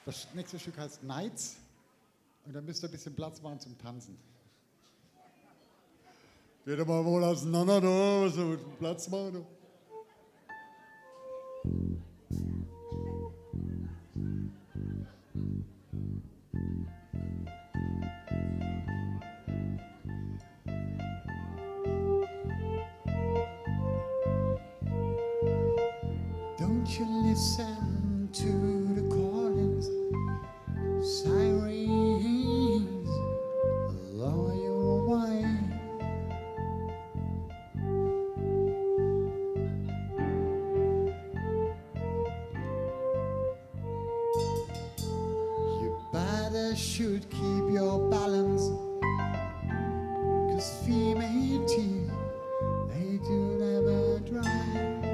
Das nächste Stück heißt Nights und dann müsst ihr ein bisschen Platz machen zum Tanzen. Geht doch mal wohl auseinander, da, so Platz machen. Da. Don't you listen to the callings, sirens, lower your way. You better should keep your balance, 'cause female teeth, they do never dry.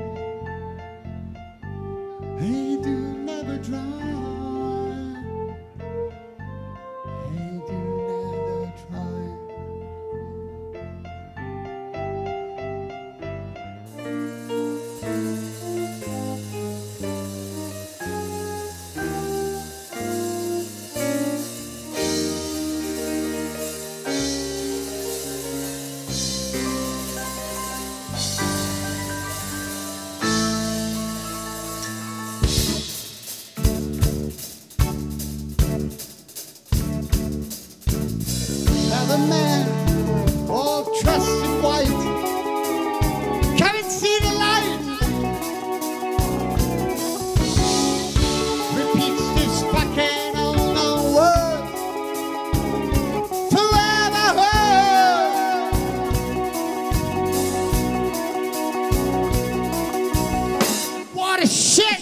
They do never dry. They do never try. The man all dressed in white, come and see the light. Repeats this fucking unknown word forever heard. What a shit.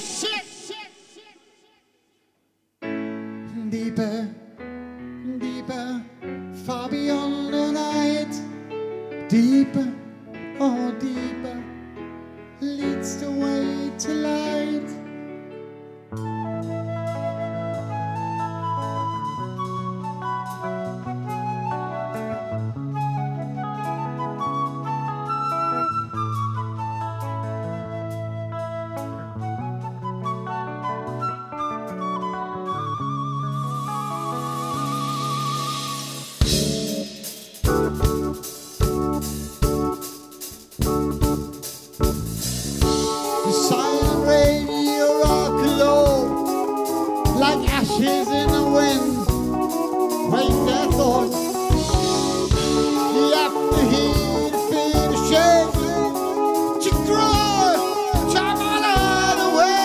Deeper, deeper, far beyond the night, deeper, oh deeper, leads the way to light. Like ashes in the wind, raise their thoughts. You have to hear the fear, the shame, to grow, time on the way.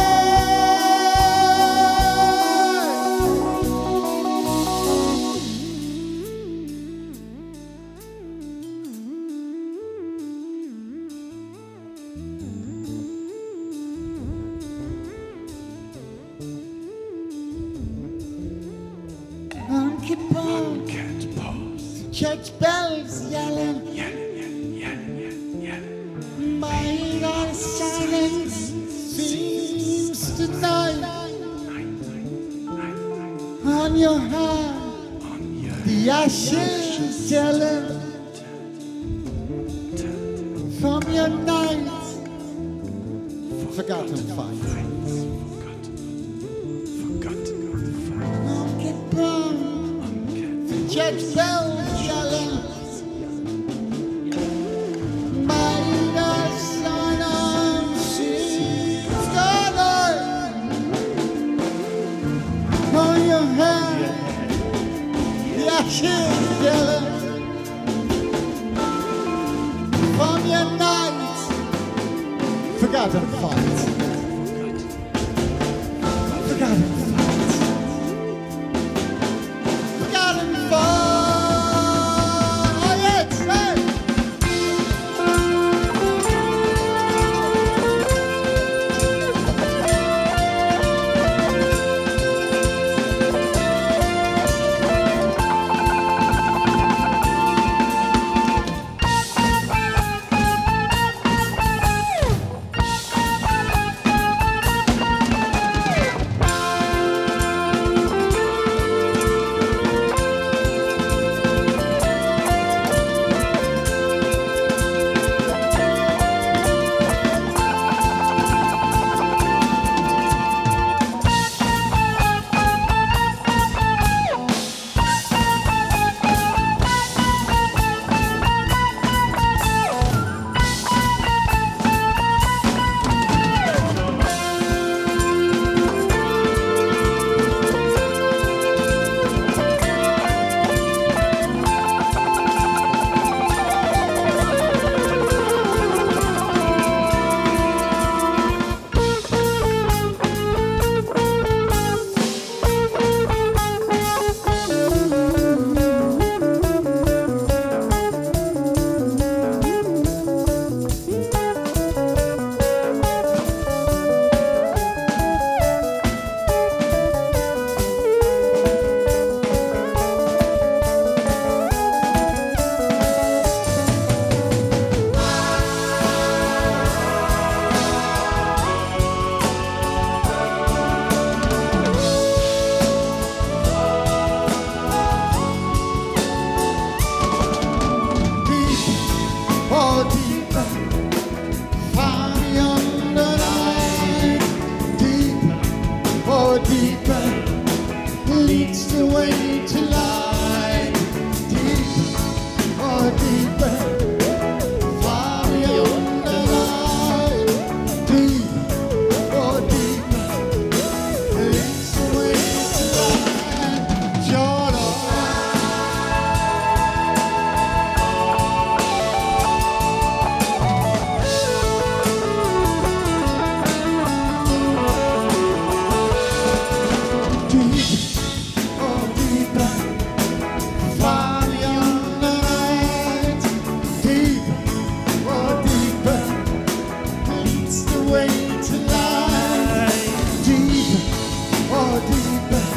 Can't pause. Church bells yelling. My God, silence seems to die. On your hand, the ashes telling from your nights, forgotten fights. Church bells yelling, might the sun unseen skyline on your head, the ashes yelling from your nights, forgotten fights, forgotten fights. or deeper leads the way to light. Deeper or deeper, far beyond the light. Deeper or deeper leads the way to light. Jordan. Way to light, deeper or deeper.